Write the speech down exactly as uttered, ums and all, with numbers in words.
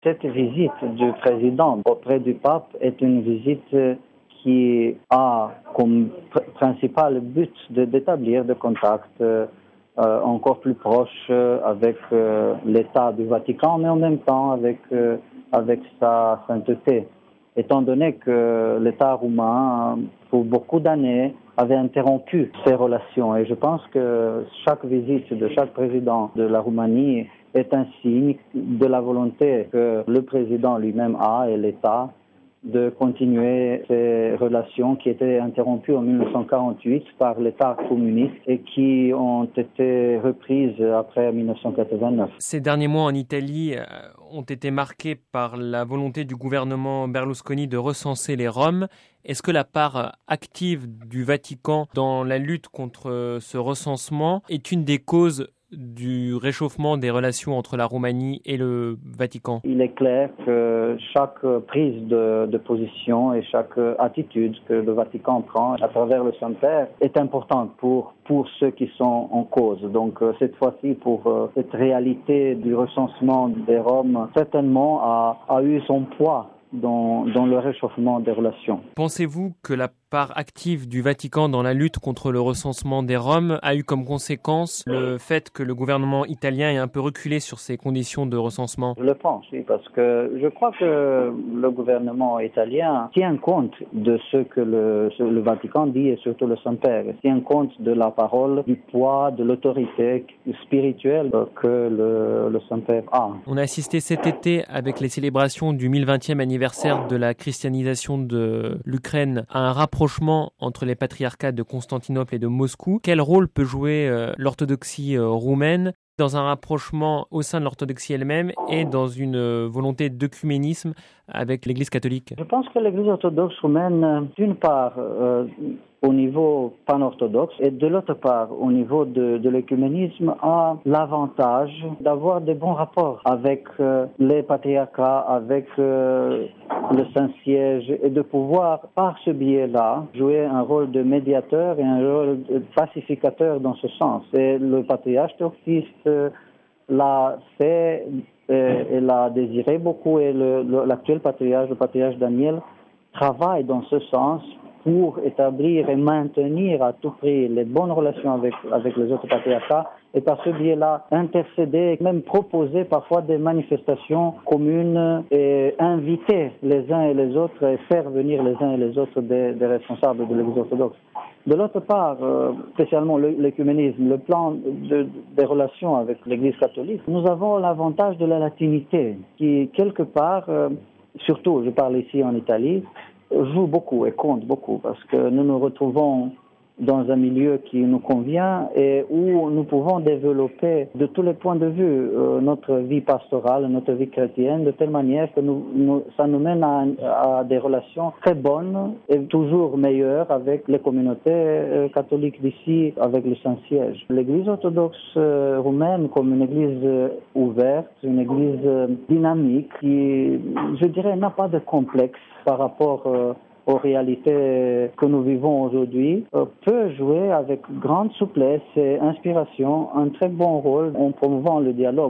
Cette visite du président auprès du pape est une visite qui a comme pr- principal but de, d'établir des contacts euh, encore plus proches avec euh, l'État du Vatican, mais en même temps avec, euh, avec sa sainteté. Étant donné que l'État roumain, pour beaucoup d'années, avait interrompu ses relations. Et je pense que chaque visite de chaque président de la Roumanie est un signe de la volonté que le président lui-même a et l'État de continuer ces relations qui étaient interrompues en dix-neuf cent quarante-huit par l'État communiste et qui ont été reprises après dix-neuf cent quatre-vingt-neuf. Ces derniers mois en Italie ont été marqués par la volonté du gouvernement Berlusconi de recenser les Roms. Est-ce que la part active du Vatican dans la lutte contre ce recensement est une des causes du réchauffement des relations entre la Roumanie et le Vatican? Il est clair que chaque prise de, de position et chaque attitude que le Vatican prend à travers le Saint-Père est importante pour, pour ceux qui sont en cause. Donc cette fois-ci, pour euh, cette réalité du recensement des Roms, certainement a, a eu son poids dans, dans le réchauffement des relations. Pensez-vous que la part active du Vatican dans la lutte contre le recensement des Roms a eu comme conséquence le fait que le gouvernement italien ait un peu reculé sur ses conditions de recensement? Je le pense, oui, parce que je crois que le gouvernement italien tient compte de ce que le, le Vatican dit et surtout le Saint-Père, tient compte de la parole, du poids, de l'autorité spirituelle que le, le Saint-Père a. On a assisté cet été avec les célébrations du mille vingtième anniversaire de la christianisation de l'Ukraine à un rapprochement entre les patriarcats de Constantinople et de Moscou. Quel rôle peut jouer euh, l'orthodoxie euh, roumaine dans un rapprochement au sein de l'orthodoxie elle-même et dans une euh, volonté d'œcuménisme avec l'Église catholique? Je pense que l'Église orthodoxe roumaine, d'une part, euh, au niveau pan-orthodoxe et de l'autre part, au niveau de, de l'œcuménisme, a l'avantage d'avoir des bons rapports avec euh, les patriarcats, avec euh, le Saint-Siège et de pouvoir, par ce biais-là, jouer un rôle de médiateur et un rôle de pacificateur dans ce sens. Et le patriarche théophiste euh, l'a fait et, et l'a désiré beaucoup et le, le, l'actuel patriarche, le patriarche Daniel, travaille dans ce sens pour établir et maintenir à tout prix les bonnes relations avec, avec les autres patriarcats et par ce biais-là intercéder, même proposer parfois des manifestations communes et inviter les uns et les autres et faire venir les uns et les autres des, des responsables de l'Église orthodoxe. De l'autre part, euh, spécialement l'œcuménisme, le plan de, des relations avec l'Église catholique, nous avons l'avantage de la latinité qui, quelque part, euh, surtout, je parle ici en Italie, joue beaucoup et compte beaucoup parce que nous nous retrouvons dans un milieu qui nous convient et où nous pouvons développer de tous les points de vue euh, notre vie pastorale, notre vie chrétienne, de telle manière que nous, nous, ça nous mène à, à des relations très bonnes et toujours meilleures avec les communautés euh, catholiques d'ici, avec le Saint-Siège. L'Église orthodoxe euh, roumaine comme une église euh, ouverte, une église euh, dynamique qui, je dirais, n'a pas de complexe par rapport euh, aux réalités que nous vivons aujourd'hui, euh, peut jouer avec grande souplesse et inspiration un très bon rôle en promouvant le dialogue.